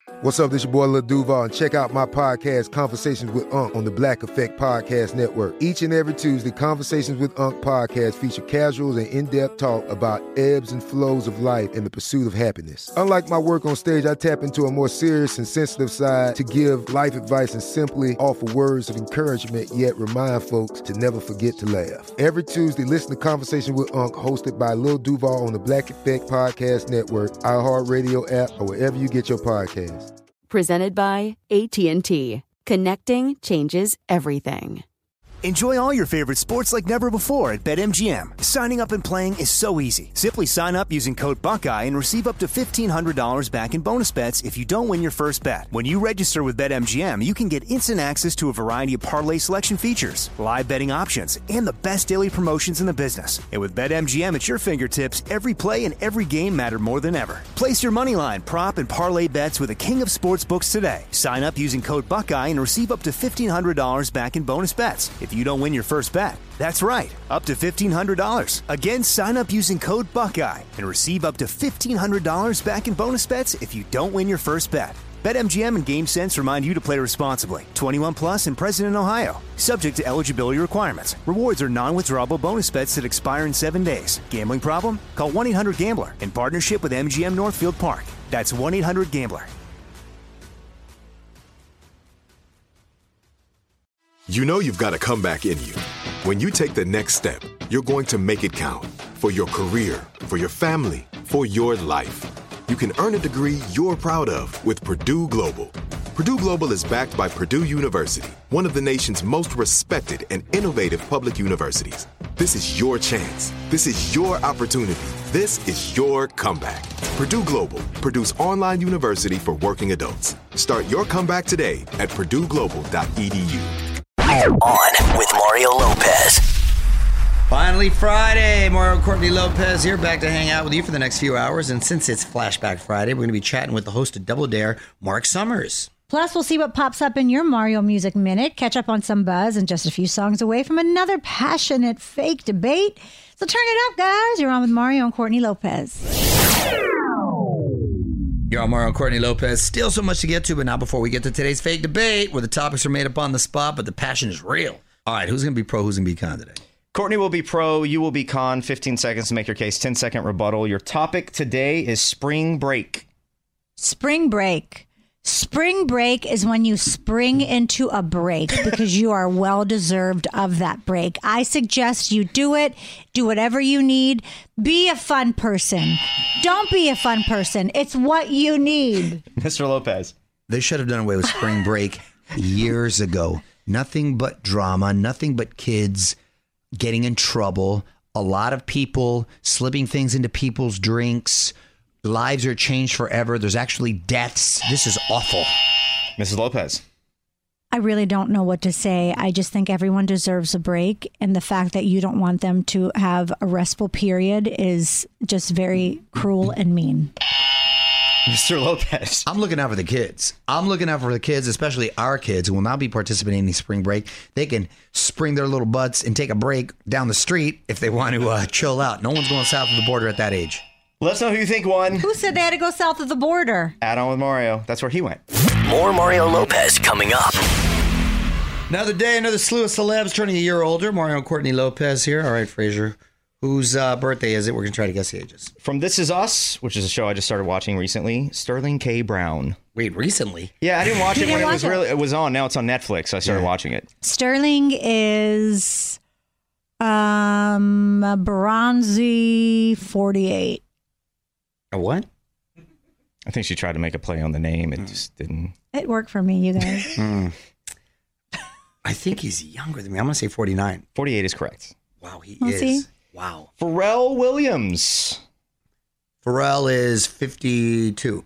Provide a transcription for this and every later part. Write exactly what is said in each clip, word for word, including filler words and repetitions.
What's up, this your boy Lil Duval, and check out my podcast, Conversations with Unc, on the Black Effect Podcast Network. Each and every Tuesday, Conversations with Unc podcast feature casuals and in-depth talk about ebbs and flows of life and the pursuit of happiness. Unlike my work on stage, I tap into a more serious and sensitive side to give life advice and simply offer words of encouragement, yet remind folks to never forget to laugh. Every Tuesday, listen to Conversations with Unc, hosted by Lil Duval on the Black Effect Podcast Network, iHeartRadio app, or wherever you get your podcasts. Presented by A T and T. Connecting changes everything. Enjoy all your favorite sports like never before at BetMGM. Signing up and playing is so easy. Simply sign up using code Buckeye and receive up to fifteen hundred dollars back in bonus bets if you don't win your first bet. When you register with BetMGM, you can get instant access to a variety of parlay selection features, live betting options, and the best daily promotions in the business. And with BetMGM at your fingertips, every play and every game matter more than ever. Place your moneyline, prop, and parlay bets with the king of sportsbooks today. Sign up using code Buckeye and receive up to fifteen hundred dollars back in bonus bets if you don't win your first bet. That's right, up to fifteen hundred dollars. Again, sign up using code Buckeye and receive up to fifteen hundred dollars back in bonus bets if you don't win your first bet. BetMGM and GameSense remind you to play responsibly. twenty-one plus and present in Ohio. Subject to eligibility requirements. Rewards are non-withdrawable bonus bets that expire in seven days. Gambling problem? Call one eight hundred gambler in partnership with M G M Northfield Park. That's one eight hundred gambler. You know you've got a comeback in you. When you take the next step, you're going to make it count. For your career, for your family, for your life. You can earn a degree you're proud of with Purdue Global. Purdue Global is backed by Purdue University, one of the nation's most respected and innovative public universities. This is your chance. This is your opportunity. This is your comeback. Purdue Global, Purdue's online university for working adults. Start your comeback today at purdue global dot e d u. On with Mario Lopez. Finally Friday. Mario Courtney Lopez here, back to hang out with you for the next few hours. And since it's Flashback Friday, we're going to be chatting with the host of Double Dare, Mark Summers. Plus, we'll see what pops up in your Mario Music Minute, catch up on some buzz, and just a few songs away from another passionate fake debate. So turn it up, guys. You're on with Mario and Courtney Lopez. You're on Mario and Courtney Lopez. Still so much to get to, but not before we get to today's fake debate, where the topics are made up on the spot, but the passion is real. All right, who's going to be pro, who's going to be con today? Courtney will be pro, you will be con. fifteen seconds to make your case, ten second rebuttal. Your topic today is spring break. Spring break. Spring break is when you spring into a break because you are well deserved of that break. I suggest you do it. Do whatever you need. Be a fun person. Don't be a fun person. It's what you need. Mister Lopez. They should have done away with spring break years ago. Nothing but drama, nothing but kids getting in trouble. A lot of people slipping things into people's drinks. Lives are changed forever. There's actually deaths. This is awful. Missus Lopez. I really don't know what to say. I just think everyone deserves a break. And the fact that you don't want them to have a restful period is just very cruel and mean. Mister Lopez. I'm looking out for the kids. I'm looking out for the kids, especially our kids who will not be participating in the spring break. They can spring their little butts and take a break down the street if they want to uh, chill out. No one's going south of the border at that age. Let us know who you think won. Who said they had to go south of the border? Add on with Mario. That's where he went. More Mario Lopez coming up. Another day, another slew of celebs turning a year older. Mario and Courtney Lopez here. All right, Frazier. Whose uh, birthday is it? We're going to try to guess the ages. From This Is Us, which is a show I just started watching recently, Sterling K. Brown. Wait, recently? Yeah, I didn't watch it didn't when it watch was it. really it was on. Now it's on Netflix, so I started Yeah. watching it. Sterling is um, a bronzy forty-eight. A what? I think she tried to make a play on the name. It just didn't. It worked for me, you guys. Mm. I think he's younger than me. I'm going to say forty-nine. forty-eight is correct. Wow, he We'll is. see. Wow. Pharrell Williams. Pharrell is fifty-two.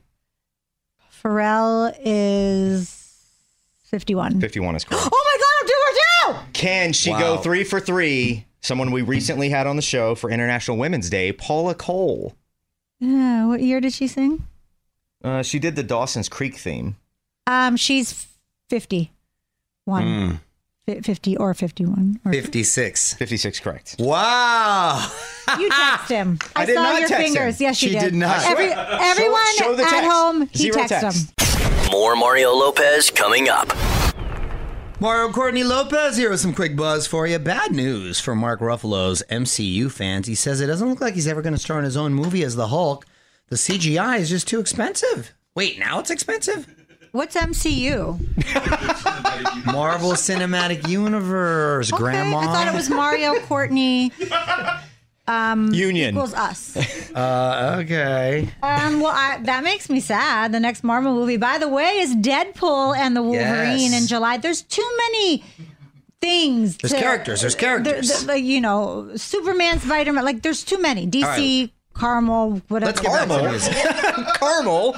Pharrell is fifty-one. fifty-one is correct. Oh my God, I'm two for two! Can she Wow. go three for three? Someone we recently had on the show for International Women's Day, Paula Cole. Yeah, what year did she sing? Uh, she did the Dawson's Creek theme. Um, she's fifty-one. Mm. F- fifty or fifty-one. Or fifty-six. fifty-six correct. Wow. You text him. I, I did saw not your text fingers. him. Yes, you She did. did not. Every, Show- everyone show the at text. home, he Zero texted text. him. More Mario Lopez coming up. Mario Courtney Lopez here with some quick buzz for you. Bad news for Mark Ruffalo's M C U fans. He says it doesn't look like he's ever going to star in his own movie as the Hulk. The C G I is just too expensive. Wait, now it's expensive? What's M C U? Marvel Cinematic Universe, Okay, Grandma. I thought it was Mario Courtney. Um, Union. Equals us. Uh, okay. Um, well, I, that makes me sad. The next Marvel movie, by the way, is Deadpool and the Wolverine Yes. in July. There's too many things. There's to- characters, there's characters. the- the- you know, Superman, Spider-Man. Like, there's too many. D C, All right. Carmel, whatever. Let's get back to music. Caramel.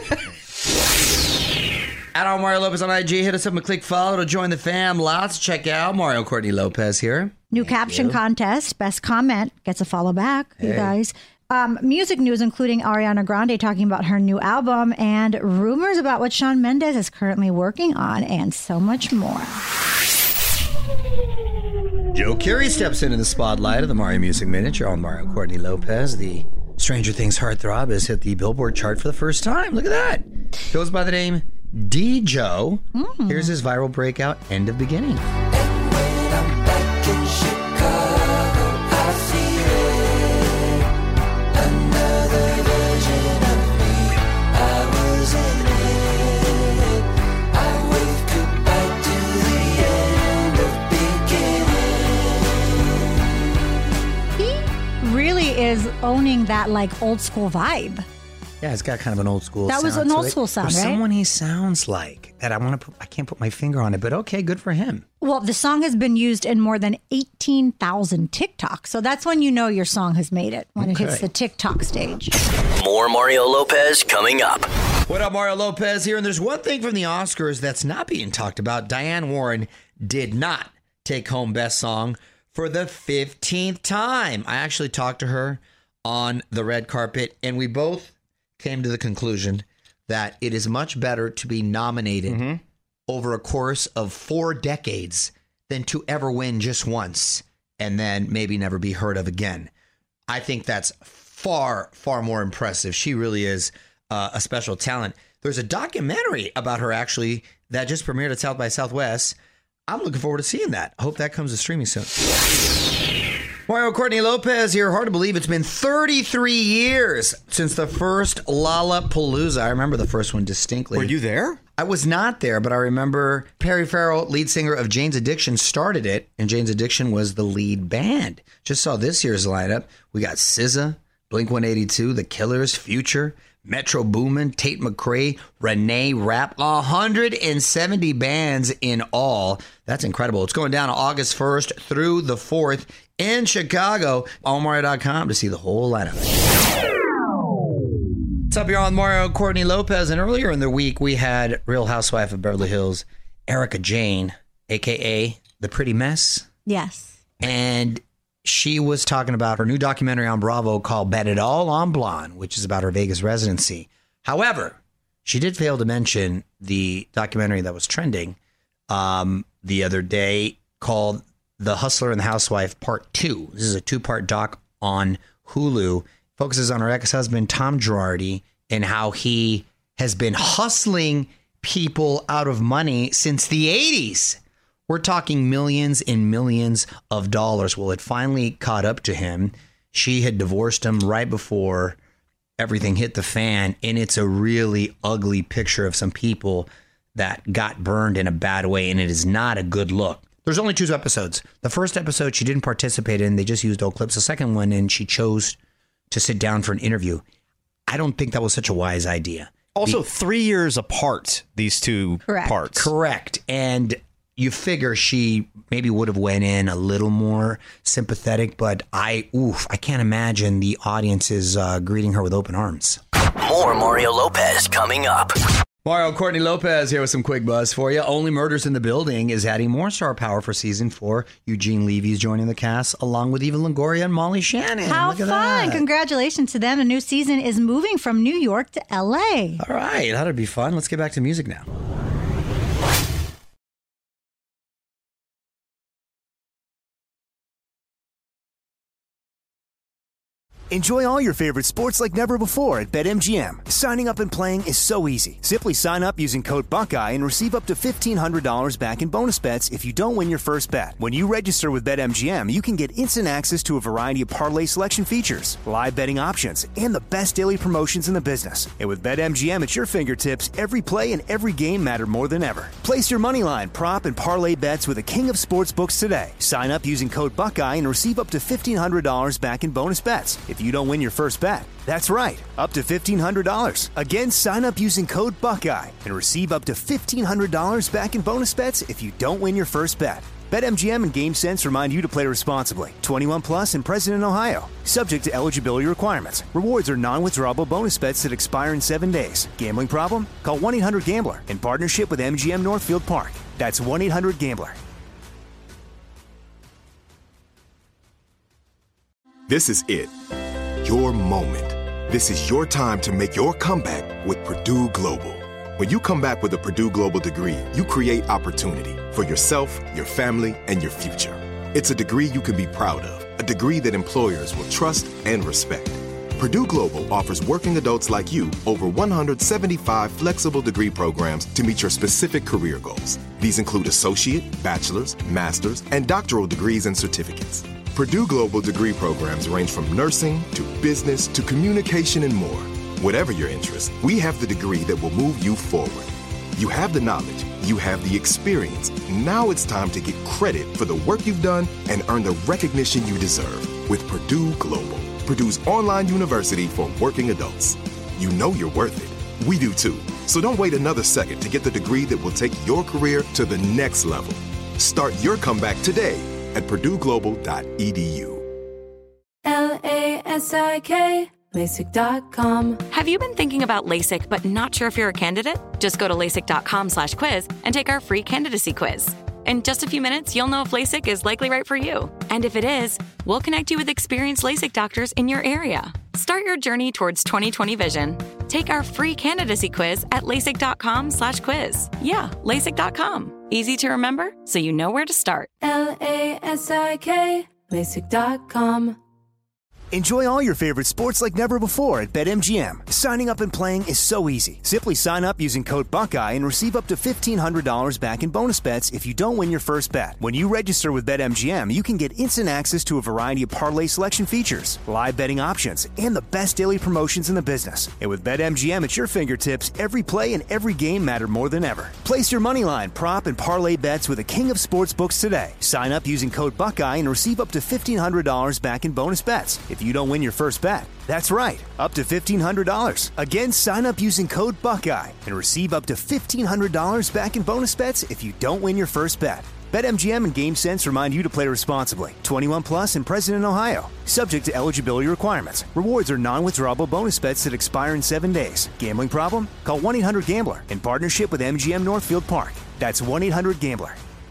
At all Mario Lopez on I G. Hit us up and click follow to join the fam. Lots to check out. Mario Courtney Lopez here. New caption contest. Best comment gets a follow back, you guys. Um, music news, including Ariana Grande talking about her new album and rumors about what Shawn Mendes is currently working on, and so much more. Joe Carey steps into the spotlight of the Mario Music Minute. You're on Mario Courtney Lopez. The Stranger Things heartthrob has hit the Billboard chart for the first time. Look at that. Goes by the name D. Joe. Mm. Here's his viral breakout, End of Beginning. Is owning that like old school vibe. Yeah, it's got kind of an old school that sound. was an to old it. school sound, There's right? someone he sounds like that I want to put, I can't put my finger on it, but okay, good for him. Well, the song has been used in more than eighteen thousand TikToks. So that's when you know your song has made it, when Okay. it hits the TikTok stage. More Mario Lopez coming up. What up, Mario Lopez here? And there's one thing from the Oscars that's not being talked about. Diane Warren did not take home Best Song for the fifteenth time. I actually talked to her on the red carpet, and we both came to the conclusion that it is much better to be nominated mm-hmm. over a course of four decades than to ever win just once and then maybe never be heard of again. I think that's far, far more impressive. She really is uh, a special talent. There's a documentary about her, actually, that just premiered at South by Southwest. I'm looking forward to seeing that. I hope that comes to streaming soon. Mario Courtney Lopez here. Hard to believe it's been thirty-three years since the first Lollapalooza. I remember the first one distinctly. Were you there? I was not there, but I remember Perry Farrell, lead singer of Jane's Addiction, started it, and Jane's Addiction was the lead band. Just saw this year's lineup. We got S Z A, Blink one eighty-two, The Killers, Future, Metro Boomin, Tate McRae, Renee Rapp, one hundred seventy bands in all. That's incredible. It's going down August first through the fourth in Chicago. all mario dot com to see the whole lineup. What's up, you're on Mario Courtney Lopez, and earlier in the week we had Real Housewife of Beverly Hills, Erica Jane, a k a. The Pretty Mess. Yes. And she was talking about her new documentary on Bravo called Bet It All on Blonde, which is about her Vegas residency. However, she did fail to mention the documentary that was trending um, the other day called The Hustler and the Housewife Part two. This is a two-part doc on Hulu. Focuses on her ex-husband, Tom Girardi, and how he has been hustling people out of money since the eighties. We're talking millions and millions of dollars. Well, it finally caught up to him. She had divorced him right before everything hit the fan, and it's a really ugly picture of some people that got burned in a bad way, and it is not a good look. There's only two episodes. The first episode she didn't participate in. They just used old clips. The second one, and she chose to sit down for an interview. I don't think that was such a wise idea. Also, Be- three years apart, these two Correct. parts. Correct. And you figure she maybe would have went in a little more sympathetic, but I, oof, I can't imagine the audience is uh, greeting her with open arms. More Mario Lopez coming up. Mario Courtney Lopez here with some quick buzz for you. Only Murders in the Building is adding more star power for season four. Eugene Levy is joining the cast along with Eva Longoria and Molly Shannon. How Look at fun. that. Congratulations to them. A new season is moving from New York to L A. All right, that'll be fun. Let's get back to music now. Enjoy all your favorite sports like never before at BetMGM. Signing up and playing is so easy. Simply sign up using code Buckeye and receive up to fifteen hundred dollars back in bonus bets if you don't win your first bet. When you register with BetMGM, you can get instant access to a variety of parlay selection features, live betting options, and the best daily promotions in the business. And with BetMGM at your fingertips, every play and every game matter more than ever. Place your moneyline, prop, and parlay bets with the king of sportsbooks today. Sign up using code Buckeye and receive up to fifteen hundred dollars back in bonus bets if you don't win your first bet. That's right, up to fifteen hundred dollars. Again, sign up using code Buckeye and receive up to fifteen hundred dollars back in bonus bets if you don't win your first bet. BetMGM and GameSense remind you to play responsibly. twenty-one plus and present in Ohio. Subject to eligibility requirements. Rewards are non-withdrawable bonus bets that expire in seven days. Gambling problem? Call one eight hundred gambler in partnership with M G M Northfield Park. That's one eight hundred gambler. This is it. Your moment. This is your time to make your comeback with Purdue Global. When you come back with a Purdue Global degree, you create opportunity for yourself, your family, and your future. It's a degree you can be proud of, a degree that employers will trust and respect. Purdue Global offers working adults like you over one hundred seventy-five flexible degree programs to meet your specific career goals. These include associate, bachelor's, master's, and doctoral degrees and certificates. Purdue Global degree programs range from nursing to business to communication and more. Whatever your interest, we have the degree that will move you forward. You have the knowledge, you have the experience. Now it's time to get credit for the work you've done and earn the recognition you deserve with Purdue Global, Purdue's online university for working adults. You know you're worth it. We do too. So don't wait another second to get the degree that will take your career to the next level. Start your comeback today at purdue global dot e d u. L A S I K, LASIK dot com. Have you been thinking about LASIK but not sure if you're a candidate? Just go to LASIK dot com slash quiz and take our free candidacy quiz. In just a few minutes, you'll know if LASIK is likely right for you. And if it is, we'll connect you with experienced LASIK doctors in your area. Start your journey towards twenty twenty vision. Take our free candidacy quiz at LASIK dot com slash quiz. Yeah, LASIK dot com. Easy to remember, so you know where to start. L A S I K, LASIK dot com. Enjoy all your favorite sports like never before at BetMGM. Signing up and playing is so easy. Simply sign up using code Buckeye and receive up to fifteen hundred dollars back in bonus bets if you don't win your first bet. When you register with BetMGM, you can get instant access to a variety of parlay selection features, live betting options, and the best daily promotions in the business. And with BetMGM at your fingertips, every play and every game matter more than ever. Place your moneyline, prop, and parlay bets with the king of sportsbooks today. Sign up using code Buckeye and receive up to fifteen hundred dollars back in bonus bets if you don't win your first bet. That's right, up to fifteen hundred dollars. Again, sign up using code Buckeye and receive up to fifteen hundred dollars back in bonus bets if you don't win your first bet. BetMGM and GameSense remind you to play responsibly. twenty-one plus and present in Ohio. Subject to eligibility requirements. Rewards are non-withdrawable bonus bets that expire in seven days. Gambling problem? Call one eight hundred gambler in partnership with M G M Northfield Park. That's one eight hundred gambler.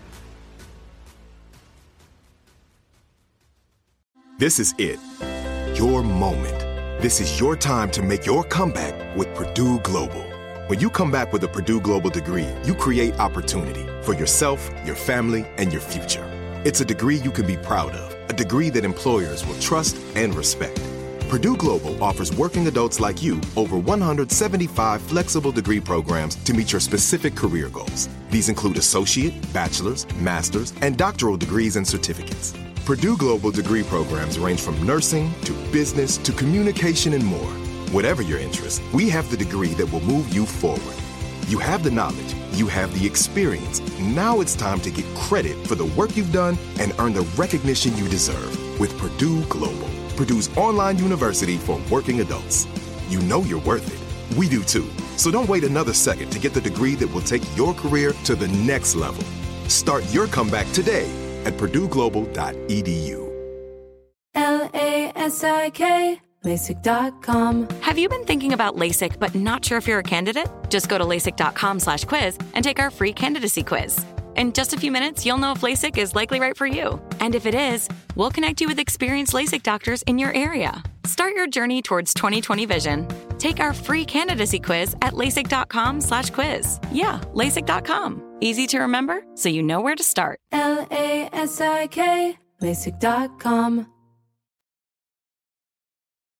This is it. Your moment. This is your time to make your comeback with Purdue Global. When you come back with a Purdue Global degree, you create opportunity for yourself, your family, and your future. It's a degree you can be proud of, a degree that employers will trust and respect. Purdue Global offers working adults like you over one hundred seventy-five flexible degree programs to meet your specific career goals. These include associate, bachelor's, master's, and doctoral degrees and certificates. Purdue Global degree programs range from nursing to business to communication and more. Whatever your interest, we have the degree that will move you forward. You have the knowledge, you have the experience. Now it's time to get credit for the work you've done and earn the recognition you deserve with Purdue Global, Purdue's online university for working adults. You know you're worth it. We do too. So don't wait another second to get the degree that will take your career to the next level. Start your comeback today at purdue global dot e d u. L A S I K, LASIK dot com. Have you been thinking about LASIK but not sure if you're a candidate? Just go to LASIK dot com slash quiz and take our free candidacy quiz. In just a few minutes, you'll know if LASIK is likely right for you. And if it is, we'll connect you with experienced LASIK doctors in your area. Start your journey towards twenty twenty vision. Take our free candidacy quiz at LASIK dot com slash quiz. Yeah, LASIK dot com. Easy to remember, so you know where to start. L A S I K, LASIK dot com.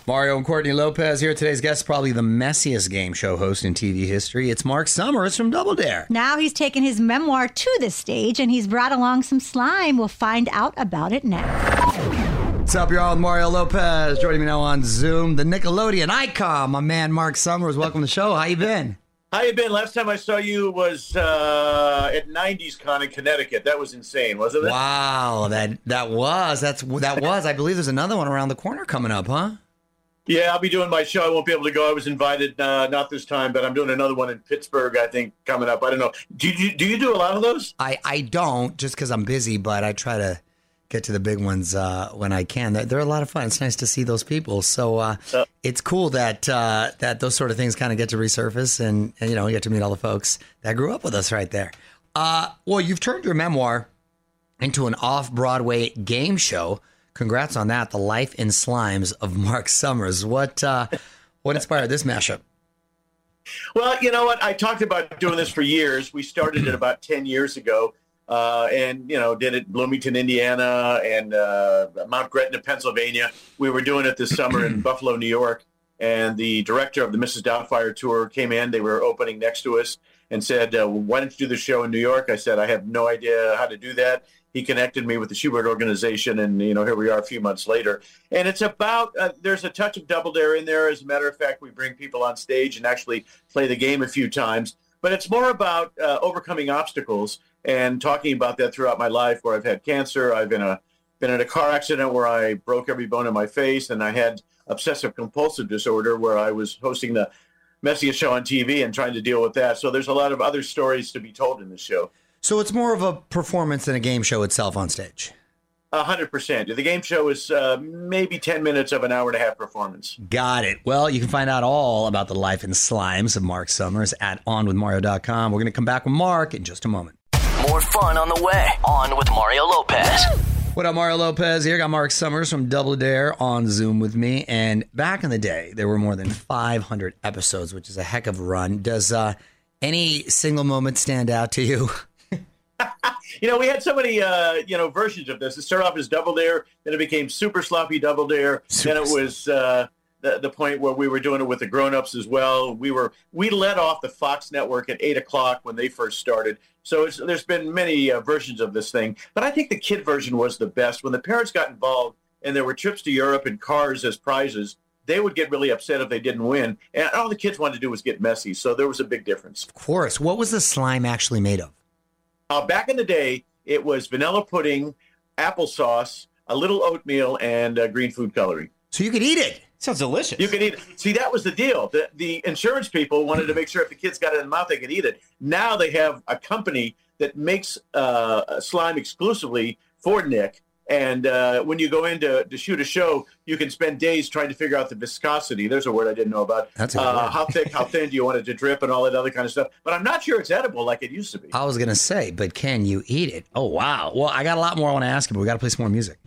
Mario and Courtney Lopez here. Today's guest is probably the messiest game show host in T V history. It's Mark Summers from Double Dare. Now he's taken his memoir to the stage, and he's brought along some slime. We'll find out about it now. What's up, y'all? With Mario Lopez. Joining me now on Zoom, the Nickelodeon icon, my man Mark Summers. Welcome to the show. How you been? How you been? Last time I saw you was uh, at nineties Con in Connecticut. That was insane, wasn't it? Wow, that that was that's that was. I believe there's another one around the corner coming up, huh? Yeah, I'll be doing my show. I won't be able to go. I was invited, uh, not this time, but I'm doing another one in Pittsburgh, I think, coming up. I don't know. Do you do you do a lot of those? I, I don't, just because I'm busy, but I try to get to the big ones uh, when I can. They're, they're a lot of fun. It's nice to see those people. So uh, uh, it's cool that uh, that those sort of things kind of get to resurface, and, and you know, you get to meet all the folks that grew up with us right there. Uh, well, you've turned your memoir into an off-Broadway game show. Congrats on that. The Life in Slimes of Mark Summers. What uh, what inspired this mashup? Well, you know what? I talked about doing this for years. We started it about ten years ago, uh, and, you know, did it in Bloomington, Indiana, and uh, Mount Gretna, Pennsylvania. We were doing it this summer in Buffalo, New York, and the director of the Missus Doubtfire tour came in. They were opening next to us and said, uh, why don't you do the show in New York? I said, I have no idea how to do that. He connected me with the Schubert organization, and, you know, here we are a few months later. And it's about, uh, there's a touch of Double Dare in there. As a matter of fact, we bring people on stage and actually play the game a few times. But it's more about uh, overcoming obstacles and talking about that throughout my life, where I've had cancer. I've been, a, been in a car accident where I broke every bone in my face, and I had obsessive compulsive disorder where I was hosting the messiest show on T V and trying to deal with that. So there's a lot of other stories to be told in this show. So it's more of a performance than a game show itself on stage. A hundred percent. The game show is uh, maybe ten minutes of an hour and a half performance. Got it. Well, you can find out all about the Life in Slimes of Mark Summers at on with mario dot com. We're going to come back with Mark in just a moment. More fun on the way. On with Mario Lopez. What up, Mario Lopez here. Got Mark Summers from Double Dare on Zoom with me. And back in the day, there were more than five hundred episodes, which is a heck of a run. Does uh, any single moment stand out to you? You know, we had so many, uh, you know, versions of this. It started off as Double Dare, then it became Super Sloppy Double Dare. Super then it was uh, the, the point where we were doing it with the grown-ups as well. We were we led off the Fox network at eight o'clock when they first started. So it's, there's been many uh, versions of this thing. But I think the kid version was the best. When the parents got involved and there were trips to Europe and cars as prizes, they would get really upset if they didn't win. And all the kids wanted to do was get messy. So there was a big difference. Of course. What was the slime actually made of? Uh, back in the day, it was vanilla pudding, applesauce, a little oatmeal, and uh, green food coloring. So you could eat it. Sounds delicious. You could eat it. See, that was the deal. The, the insurance people wanted to make sure if the kids got it in the mouth, they could eat it. Now they have a company that makes uh, slime exclusively for Nick. And uh, when you go in to, to shoot a show, you can spend days trying to figure out the viscosity. There's a word I didn't know about. That's a uh, how thick, how thin do you want it to drip and all that other kind of stuff. But I'm not sure it's edible like it used to be. I was going to say, but can you eat it? Oh, wow. Well, I got a lot more I want to ask you, but we got to play some more music.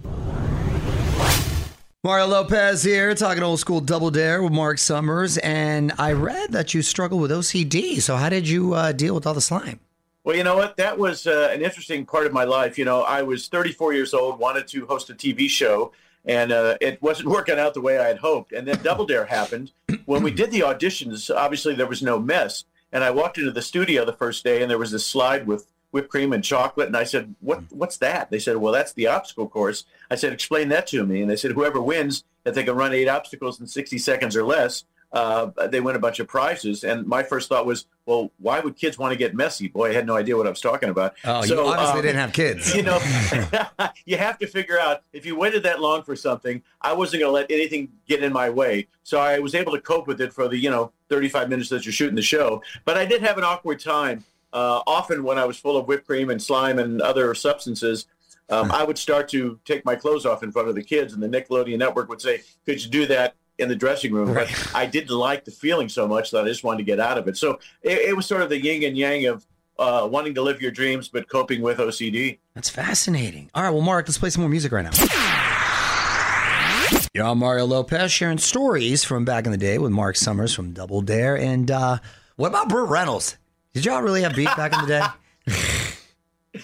Mario Lopez here, talking old school Double Dare with Mark Summers. And I read that you struggle with O C D. So how did you uh, deal with all the slime? Well, you know what? That was uh, an interesting part of my life. You know, I was thirty-four years old, wanted to host a T V show, and uh, it wasn't working out the way I had hoped. And then Double Dare happened. When we did the auditions, obviously there was no mess. And I walked into the studio the first day, and there was this slide with whipped cream and chocolate. And I said, "What? What's that?" They said, "Well, that's the obstacle course." I said, "Explain that to me." And they said, "Whoever wins, that they can run eight obstacles in sixty seconds or less, uh, they win a bunch of prizes." And my first thought was, well, why would kids want to get messy? Boy, I had no idea what I was talking about. Oh, so, you obviously um, didn't have kids. You know, you have to figure out, if you waited that long for something, I wasn't going to let anything get in my way. So I was able to cope with it for the, you know, thirty-five minutes that you're shooting the show. But I did have an awkward time. Uh, often when I was full of whipped cream and slime and other substances, um, I would start to take my clothes off in front of the kids, and the Nickelodeon network would say, "Could you do that in the dressing room?" Right. But I didn't like the feeling so much that I just wanted to get out of it. So it, it was sort of the yin and yang of uh, wanting to live your dreams, but coping with O C D. That's fascinating. All right, well, Mark, let's play some more music right now. Yo, I'm Mario Lopez, sharing stories from back in the day with Mark Summers from Double Dare. And uh, what about Burt Reynolds? Did y'all really have beef back in the day?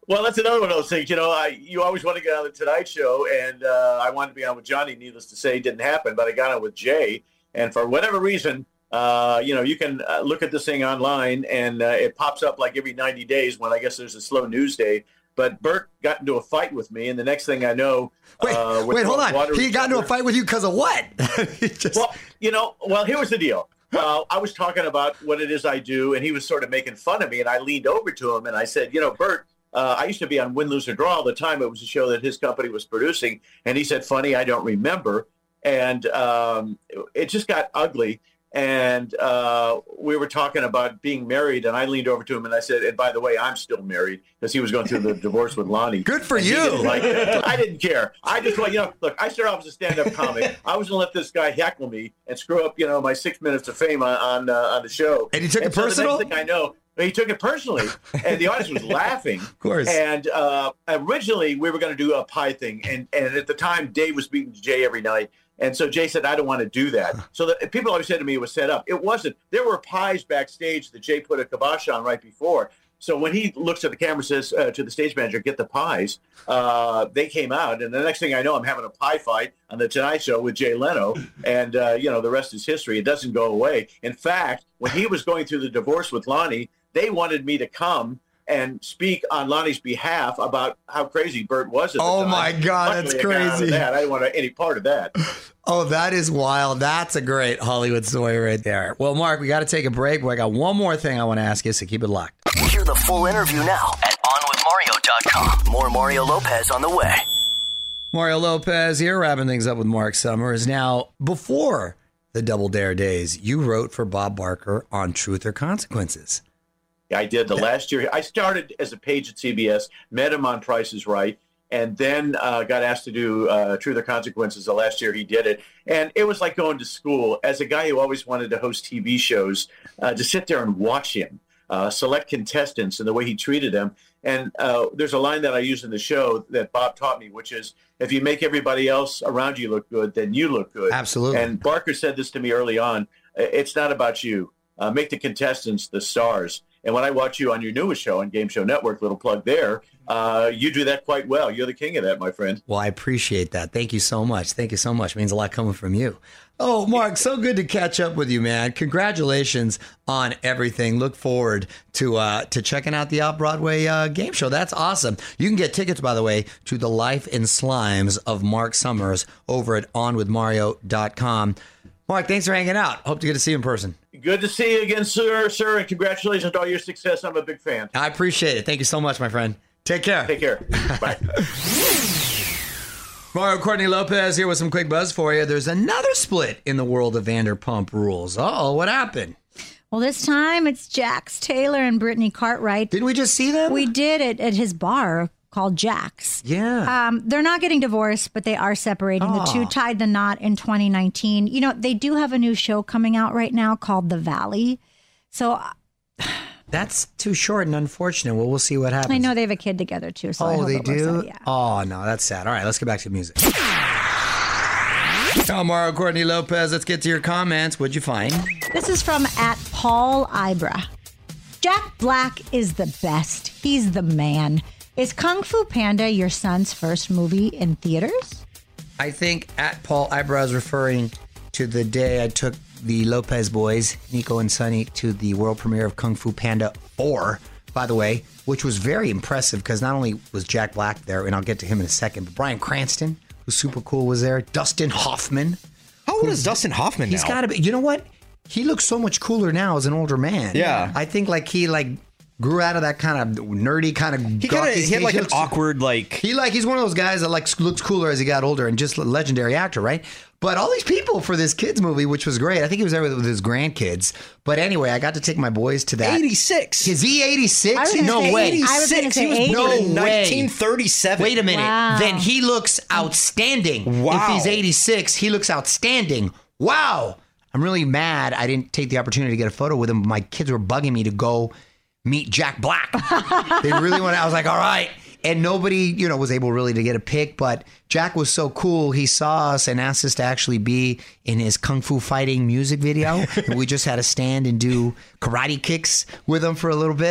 Well, that's another one of those things. You know, I you always want to get on the Tonight Show, and uh, I wanted to be on with Johnny. Needless to say, it didn't happen. But I got on with Jay, and for whatever reason, uh, you know, you can uh, look at this thing online, and uh, it pops up like every ninety days when I guess there's a slow news day. But Bert got into a fight with me, and the next thing I know, wait, uh, wait, hold on. He got into a fight with you because of what? Just... Well, you know, well, here was the deal. Uh, I was talking about what it is I do, and he was sort of making fun of me, and I leaned over to him and I said, you know, Bert. Uh, I used to be on Win, Lose, or Draw all the time. It was a show that his company was producing. And he said, funny, I don't remember. And um, it, it just got ugly. And uh, we were talking about being married. And I leaned over to him and I said, and by the way, I'm still married, because he was going through the divorce with Lonnie. Good for and you. He didn't like that. I didn't care. I just want, you know, look, I started off as a stand-up comic. I was going to let this guy heckle me and screw up, you know, my six minutes of fame on on, uh, on the show. And he took and it so personal? The next thing I know, he took it personally, and the audience was laughing. Of course. And uh, originally, we were going to do a pie thing, and, and at the time, Dave was beating Jay every night. And so Jay said, I don't want to do that. So the, people always said to me it was set up. It wasn't. There were pies backstage that Jay put a kibosh on right before. So when he looks at the camera and says uh, to the stage manager, get the pies, uh, they came out. And the next thing I know, I'm having a pie fight on The Tonight Show with Jay Leno. And, uh, you know, the rest is history. It doesn't go away. In fact, when he was going through the divorce with Lonnie, they wanted me to come and speak on Lonnie's behalf about how crazy Bert was at the oh time. my God, Luckily, that's I got out of crazy. that. I didn't want any part of that. Oh, that is wild. That's a great Hollywood story right there. Well, Mark, we got to take a break, but I got one more thing I want to ask you, so keep it locked. Hear the full interview now at on with mario dot com. More Mario Lopez on the way. Mario Lopez here, wrapping things up with Mark Summers. Now, before the Double Dare days, you wrote for Bob Barker on Truth or Consequences. I did the last year. I started as a page at C B S, met him on Price is Right, and then uh, got asked to do uh, Truth or Consequences the last year he did it. And it was like going to school. As a guy who always wanted to host T V shows, uh, to sit there and watch him, uh, select contestants and the way he treated them. And uh, there's a line that I use in the show that Bob taught me, which is, if you make everybody else around you look good, then you look good. Absolutely. And Barker said this to me early on. It's not about you. Uh, make the contestants the stars. And when I watch you on your newest show on Game Show Network, little plug there, uh, you do that quite well. You're the king of that, my friend. Well, I appreciate that. Thank you so much. Thank you so much. It means a lot coming from you. Oh, Mark, so good to catch up with you, man. Congratulations on everything. Look forward to uh, to checking out the Off-Broadway uh, game show. That's awesome. You can get tickets, by the way, to The Life in Slimes of Mark Summers over at on with mario dot com. Mark, thanks for hanging out. Hope to get to see you in person. Good to see you again, sir, sir, and congratulations on all your success. I'm a big fan. I appreciate it. Thank you so much, my friend. Take care. Take care. Bye. Mario Courtney Lopez here with some quick buzz for you. There's another split in the world of Vanderpump Rules. Uh-oh, what happened? Well, this time it's Jax Taylor and Brittany Cartwright. Didn't we just see them? We did it at his bar called Jax. Yeah. Um, they're not getting divorced, but they are separating. Oh. The two tied the knot in twenty nineteen. You know, they do have a new show coming out right now called The Valley. So that's too short and unfortunate. Well, we'll see what happens. I know they have a kid together too. So I oh, hope they it works do? out, yeah. Oh, no, that's sad. All right, let's get back to the music. Now, Mario Courtney Lopez, let's get to your comments. What'd you find? This is from at Paul Ibra. Jack Black is the best. He's the man. Is Kung Fu Panda your son's first movie in theaters? I think at Paul Ibra is referring to the day I took the Lopez boys, Nico and Sonny, to the world premiere of Kung Fu Panda four, by the way, which was very impressive because not only was Jack Black there, and I'll get to him in a second, but Bryan Cranston, who's super cool, was there. Dustin Hoffman. How old is Dustin Hoffman now? He's got to be. You know what? He looks so much cooler now as an older man. Yeah. I think like he like grew out of that kind of nerdy kind of. He kind of he had like an awkward like. He like he's one of those guys that like looks cooler as he got older and just a legendary actor, right? But all these people for this kids movie, which was great. I think he was there with, with his grandkids. But anyway, I got to take my boys to that. eighty-six Is he eighty-six? No way. eighty-six. He was born no in way. nineteen thirty-seven. Wait a minute. Wow. Then he looks outstanding. Wow. If he's eighty-six, he looks outstanding. Wow. I'm really mad I didn't take the opportunity to get a photo with him. My kids were bugging me to go meet Jack Black. They really wanted. I was like, all right. And nobody, you know, was able really to get a pic. But Jack was so cool. He saw us and asked us to actually be in his Kung Fu fighting music video. And we just had to stand and do karate kicks with him for a little bit.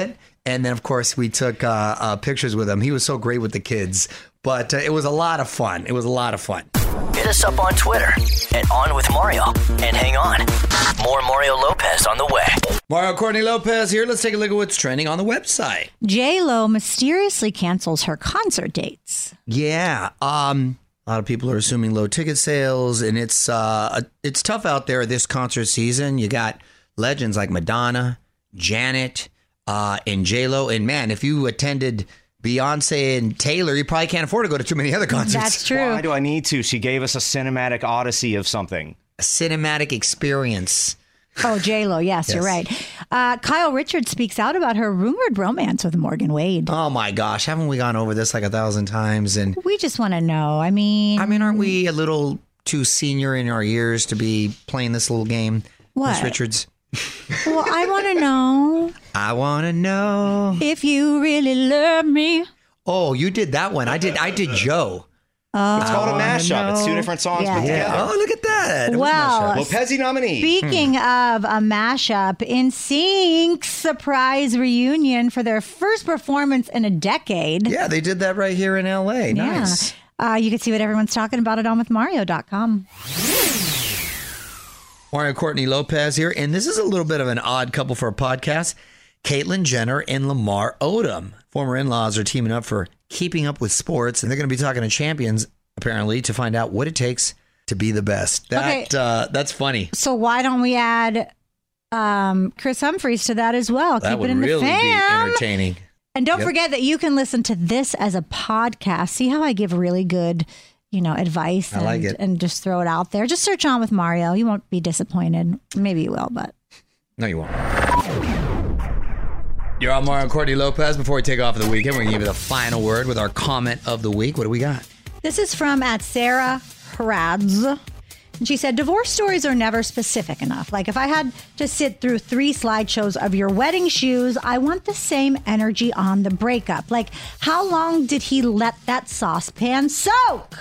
And then, of course, we took uh, uh, pictures with him. He was so great with the kids. But uh, it was a lot of fun. It was a lot of fun. Hit us up on Twitter at On With Mario. And hang on, more Mario Lopez on the way. Mario Courtney Lopez here. Let's take a look at what's trending on the website. J-Lo mysteriously cancels her concert dates. Yeah. Um, a lot of people are assuming low ticket sales, and it's uh, it's tough out there this concert season. You got legends like Madonna, Janet, uh, and J-Lo. And man, if you attended Beyonce and Taylor, you probably can't afford to go to too many other concerts. That's true. Why do I need to? She gave us a cinematic odyssey of something. A cinematic experience. Oh, J-Lo. Yes, Yes. you're right. Uh, Kyle Richards speaks out about her rumored romance with Morgan Wade. Oh my gosh, haven't we gone over this like a thousand times? And We just want to know. I mean, I mean, aren't we a little too senior in our years to be playing this little game, What? Miss Richards? well, I want to know I want to know. if you really love me. Oh, you did that one. I did. I did Joe. Oh, It's called a wanna mashup. It's two know. different songs Yeah. put Yeah. together. Oh, look at that. It was a Well, mashup. Lopez nominee. Speaking of a mashup, NSYNC's surprise reunion for their first performance in a decade. Yeah, they did that right here in L A. Nice. Yeah. Uh, you can see what everyone's talking about at on with mario dot com. Mario Courtney Lopez here, and this is a little bit of an odd couple for a podcast. Caitlyn Jenner and Lamar Odom, former in-laws, are teaming up for Keeping Up with Sports, and they're going to be talking to champions apparently to find out what it takes to be the best. That Okay. uh, that's funny. So why don't we add um, Chris Humphries to that as well? That Keep would it in really the be fam. entertaining. And don't Yep. forget that you can listen to this as a podcast. See how I give really good, you know, advice I and, like it. and just throw it out there. Just search On with Mario. You won't be disappointed. Maybe you will, but No, you won't. You're on Mario Courtney Lopez. Before we take off for the weekend, we're going to give you the final word with our comment of the week. What do we got? this is from at Sarah Hradz. And she said, divorce stories are never specific enough. Like if I had to sit through three slideshows of your wedding shoes, I want the same energy on the breakup. Like how long did he let that saucepan soak?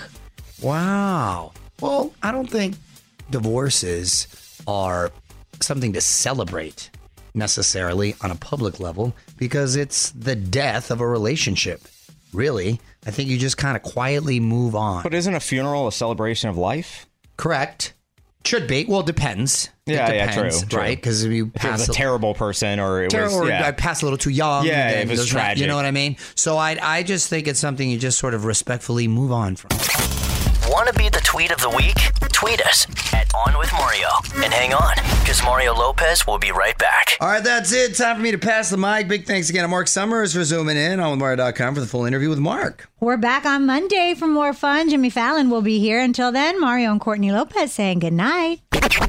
Wow. Well, I don't think divorces are something to celebrate necessarily on a public level because it's the death of a relationship. Really, I think you just kind of quietly move on. But isn't a funeral a celebration of life? Correct. Should be. Well, it depends. Yeah, it yeah, depends, true, true. right? Because if you If it pass was a a- terrible person or it Terrible, was, or yeah. I passed a little too young. Yeah, and if it was there's not- tragic. You know what I mean? So I, I just think it's something you just sort of respectfully move on from. Want to be the tweet of the week? Tweet us at On With Mario. And hang on, because Mario Lopez will be right back. All right, that's it. Time for me to pass the mic. Big thanks again to Mark Summers for zooming in on with Mario dot com for the full interview with Mark. We're back on Monday for more fun. Jimmy Fallon will be here. Until then, Mario and Courtney Lopez saying goodnight.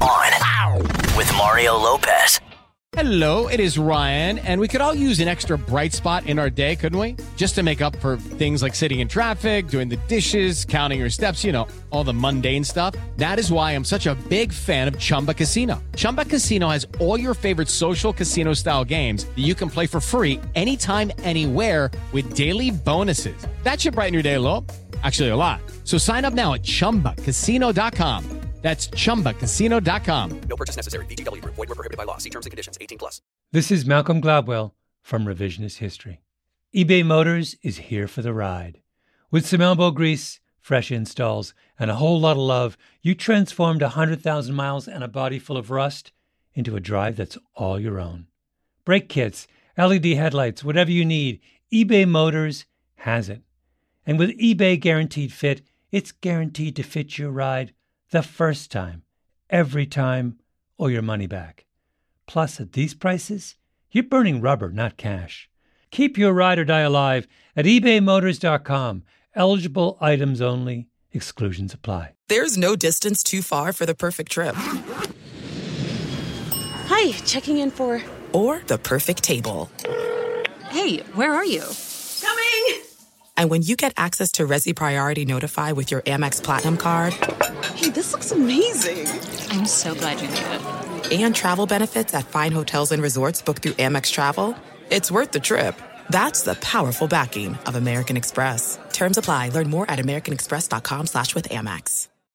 On with Mario Lopez. Hello, it is Ryan, and we could all use an extra bright spot in our day, couldn't we? Just to make up for things like sitting in traffic, doing the dishes, counting your steps, you know, all the mundane stuff. That is why I'm such a big fan of Chumba Casino. Chumba Casino has all your favorite social casino-style games that you can play for free anytime, anywhere with daily bonuses. That should brighten your day a little. Actually, a lot. So sign up now at chumba casino dot com. That's chumba casino dot com. No purchase necessary. V G W Group. Void where prohibited by law. See terms and conditions. eighteen plus. This is Malcolm Gladwell from Revisionist History. eBay Motors is here for the ride. With some elbow grease, fresh installs, and a whole lot of love, you transformed one hundred thousand miles and a body full of rust into a drive that's all your own. Brake kits, L E D headlights, whatever you need, eBay Motors has it. And with eBay Guaranteed Fit, it's guaranteed to fit your ride the first time, every time, or your money back. Plus, at these prices, you're burning rubber, not cash. Keep your ride or die alive at ebay motors dot com. Eligible items only. Exclusions apply. There's no distance too far for the perfect trip. Hi, checking in for... Or the perfect table. Hey, where are you? Coming! And when you get access to Resi Priority Notify with your Amex Platinum card... Hey, this looks amazing. I'm so glad you made it. And travel benefits at fine hotels and resorts booked through Amex Travel, it's worth the trip. That's the powerful backing of American Express. Terms apply. Learn more at americanexpress.com slash with Amex.